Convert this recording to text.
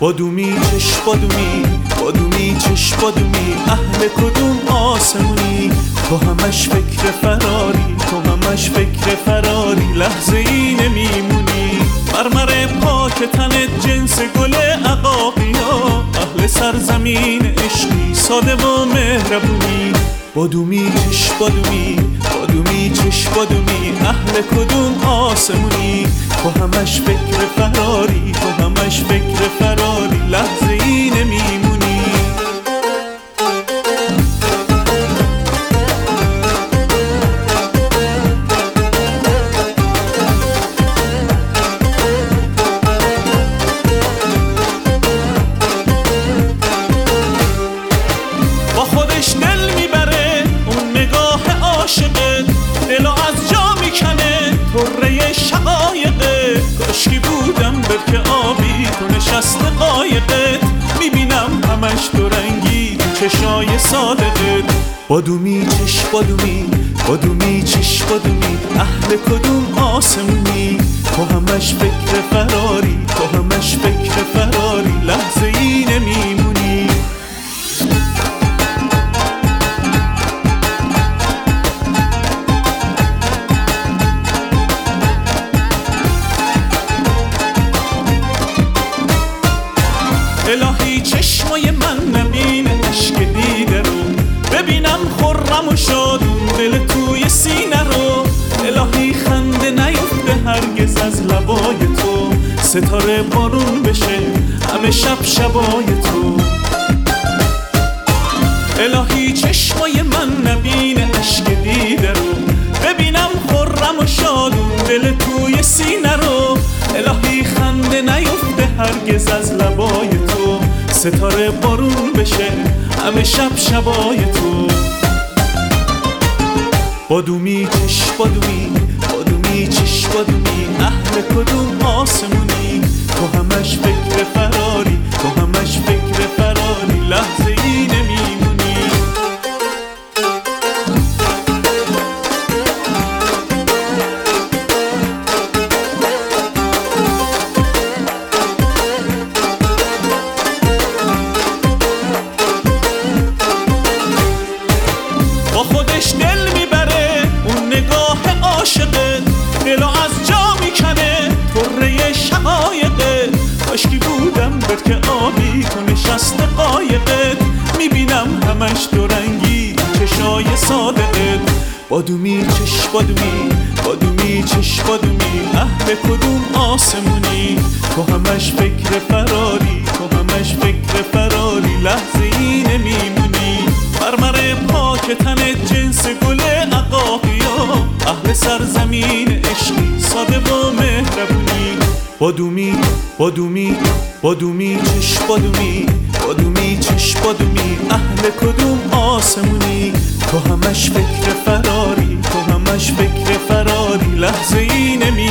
بادومی چش بادومی، بادومی چش بادومی، اهل کدوم آسمونی؟ تو همش فکر فراری، تو همش فکر فراری، لحظه ای نمیمونی. مرمر پاک تنت جنس گل عقاقیا، اهل سرزمین عشقی ساده و مهربونی. بادومی چش بادومی، بادومی چش بادومی، اهل کدوم آسمونی؟ تو همش فکر فراری، تو همش فکر فراری، لحظه ای نمیمونی. با خودش دل میبره اون نگاه عاشقت، دلو از جا میکنه طره شقایقت. کاشکی بودم برکه آبی تو نشست قایقت، میبینم همش دو رنگی تو چشای صادقت. بادومی چش بادومی، بادومی چش بادومی، اهل کدوم آسمونی؟ تو همش فکر فراری، تو همش فکر فراری، لحظه ای نمیمونی. الهی چشمای من نبین عشق دیده رو، ببینم خرم و شادون دل توی سینه رو. الهی خنده نیفته هرگز از لبای تو، ستاره بارون بشه همه شب شبای تو. الهی چشمای من نبین عشق دیده رو، ببینم خرم و شادون دل توی سینه رو. الهی خنده نیفته هرگز از لبای تو، ستاره بارون بشه همه شب شبای تو. بادومی چش بادومی، بادومی چش بادومی، اهل کدوم آسمونی؟ تو همش فکر فراری، تو همش فکر فراری، لحظه ای نمیمونی. با خودش دل میبره اون نگاه عاشقت، دلو از جا میکنه طره شقایقت. کاشکی بودم برکه آبی تو نشست قایقت، میبینم همش دو رنگی چشای صادقت. بادومی چش بادومی، بادومی چش بادومی، اهل کدوم آسمونی؟ تو همش فکر فراری، تو همش فکر فراری، لحظه ای نمیمونی. مرمر پاک تنت جنس گل عقاقیا، اهل سرزمین عشقی ساده و مهربونی. بادومی بادومی، بادومی چش بادومی، بادومی چش بادومی، اهل کدوم آسمونی؟ تو همش فکر فراری، تو همش فکر فراری، لحظه ای نمی